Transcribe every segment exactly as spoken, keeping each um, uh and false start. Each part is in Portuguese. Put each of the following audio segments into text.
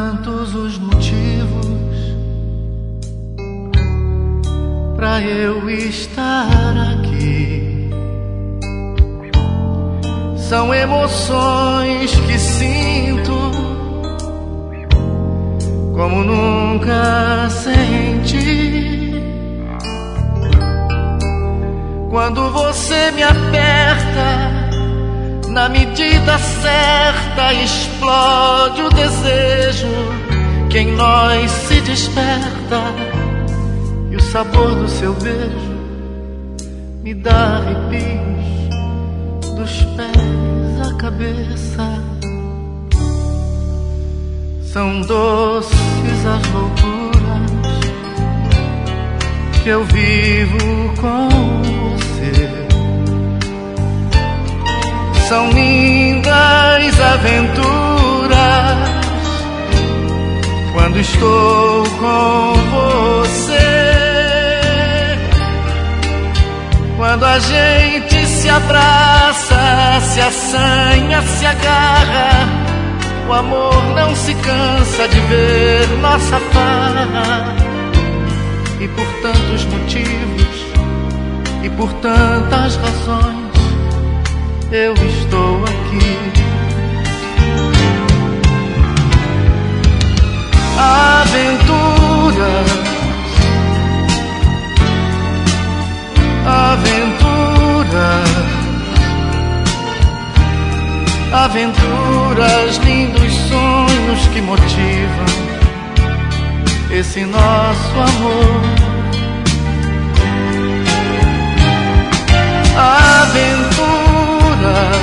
tantos os motivos pra eu estar aqui. São emoções que sinto como nunca senti. Quando você me aperta na medida certa, explode o desejo que em nós se desperta, e o sabor do seu beijo me dá arrepios dos pés à cabeça. São doces as loucuras que eu vivo com você. São lindas aventuras quando estou com você. Quando a gente se abraça, se assanha, se agarra, o amor não se cansa de ver nossa farra. E por tantos motivos e por tantas razões eu estou aqui. Aventuras, aventuras, aventuras, lindos sonhos que motivam esse nosso amor. Aventuras,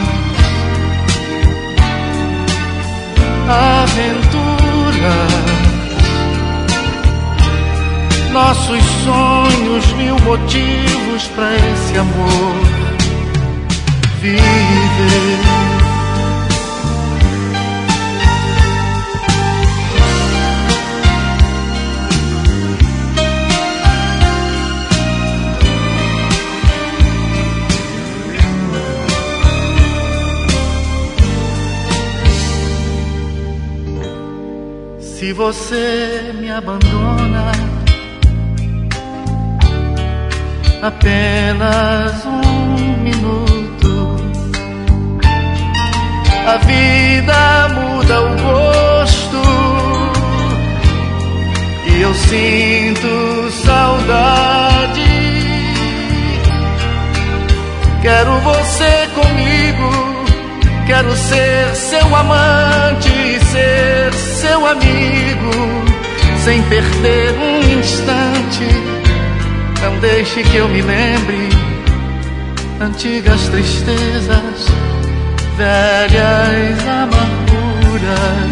aventuras, nossos sonhos, mil motivos para esse amor viver. Se você me abandona apenas um minuto, a vida muda o gosto e eu sinto saudade. Quero você comigo, quero ser seu amante, ser seu amigo, sem perder um instante. Não deixe que eu me lembre antigas tristezas, velhas amarguras.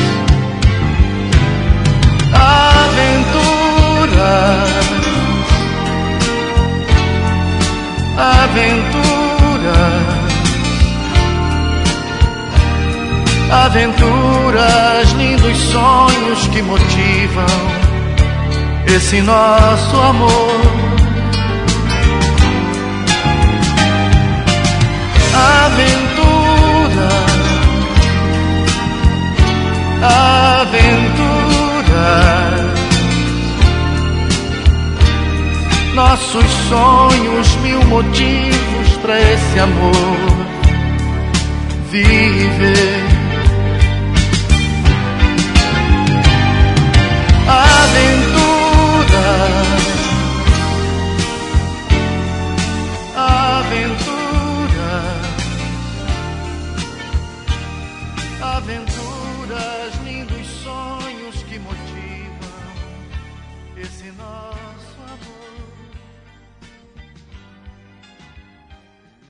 Aventuras, aventuras, aventuras, lindos sonhos que motivam esse nosso amor. Aventura, aventura, nossos sonhos, mil motivos para esse amor viver. Aventura, aventura, aventuras, lindos sonhos que motivam esse nosso amor.